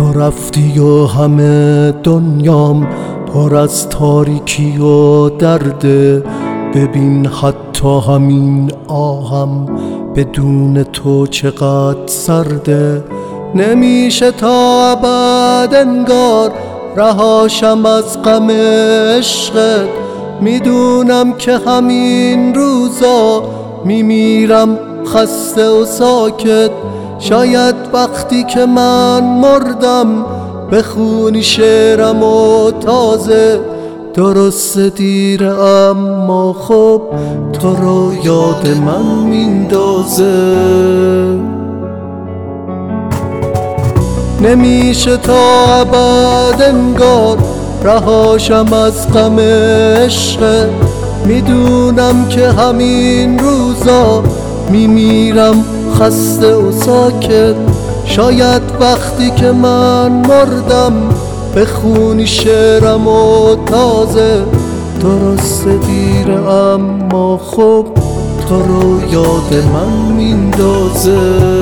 تو رفتی و همه دنیام پر از تاریکی و درده. ببین حتی همین آهم بدون تو چقدر سرده. نمیشه تا ابد انگار رهاشم از غم عشقت. میدونم که همین روزا میمیرم خسته و ساکت. شاید وقتی که من مردم بخونی شعرم و تازه. درست دیره اما خب تو رو یاد من میندازه. نمیشه تا ابد انگار رهاشم از غم عشقت. میدونم که همین روزا میمیرم خسته و ساکت. شاید وقتی که من مردم بخونی شعرم و تازه. درست دیره اما خب تو رو یاد من میندازه.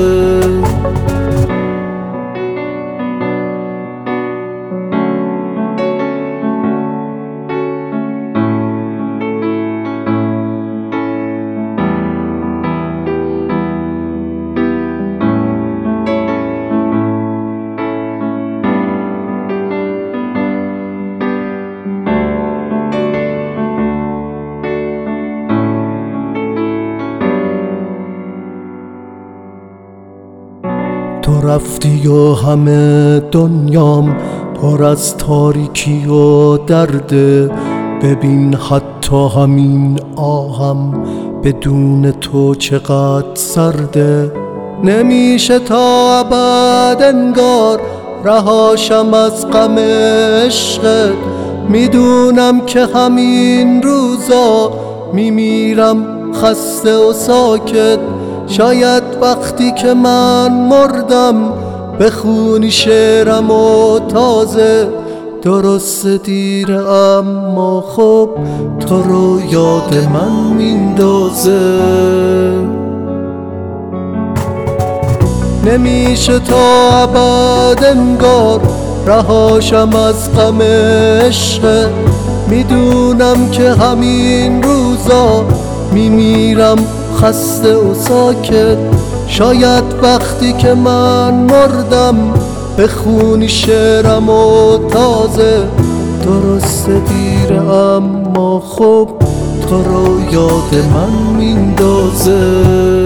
تو رفتی و همه دنیام پر از تاریکی و درده. ببین حتی همین آهم بدون تو چقدر سرده. نمیشه تا ابد انگار رهاشم از غم عشقت. میدونم که همین روزا میمیرم خسته و ساکت. شاید وقتی که من مردم بخونی شعرم و تازه. درست دیره اما خب تو رو یاد من میندازه. نمیشه تا ابد انگار رهاشم از غم عشقت. میدونم که همین روزا میمیرم خسته و ساکت. شاید وقتی که من مردم بخونی شعرم و تازه. درست دیره اما خب تو رو یاد من میندازه.